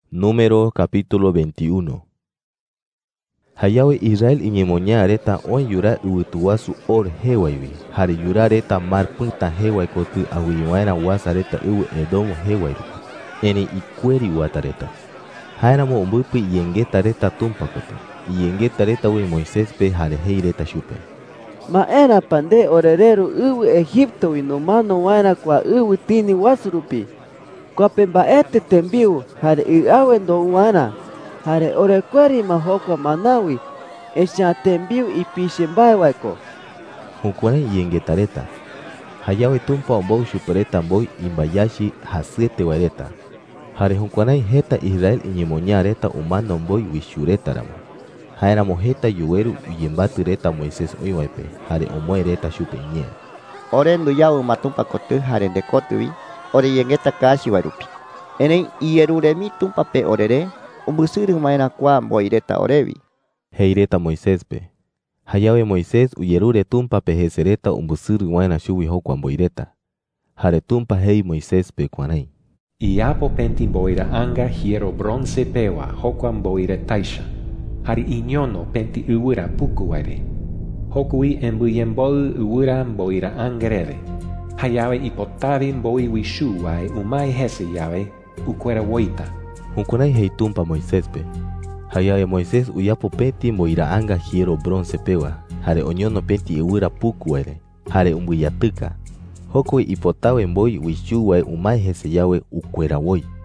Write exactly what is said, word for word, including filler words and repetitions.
Número capítulo veintiuno. Hayawe Israel iñemoña reta on yura utuwasu or hewaiwi. Hari yura reta mar punta hewai kotu awiwaina wasa reta uwe edomu hewairu. Eni ikweri wata reta. Hainamo umbupi yengeta reta tumpa kotu. Yengeta reta we Moisés pe hare hei reta shupe. Ma era pande orerero uwe Egipto winomano waina kwa uwe tini wasurupi. Kwa pemba ete tembiu hare iawe ndo wana. Hare orekweri mahokwa manawi. Esha tembiu ipishe mbae waiko. Hunkwane yengeta reta. Hayawe tumpa ombou shupereta mboi imbayashi hasete wareta. Hare hunkwane heta Israel iñemoña reta umano mboi wishureta rama. Hainamo heta yuweru uyembatu reta Moisés oiwaipe. Hare omoe reta shupe nye. Ore nduyawu matumpa kotu hare ndekotuwi. Ore yengeta kashi warupi. Enen ieruremi tumpa pe orere. Umbusuru maena kwa mboireta orevi. Heireta Moisés pe. Hayawe Moisés uyerure tumpa pe hesereta umbusuru maena shuwi hokwa mboireta. Hare tumpa hei Moisés pe kwanai. Iapo penti mboira anga hiero bronce pewa hokwa mboire taisha. Hari iñono penti uwira pukuwaire. Hokui embuyembol uwira mboira angerere. Hayawe ipotavi mboi wishuwai umai hese yawe ukwera woita. Hunkunai hei tumpa Moisés pe. Hayawe Moisés uyapo penti mboira anga hiero bronce pewa. Hare oñono penti uwira pukuwaire. Hare umbuyatuka. Hokui ipotawe mboi wishuwai umai hese yawe ukwera woi.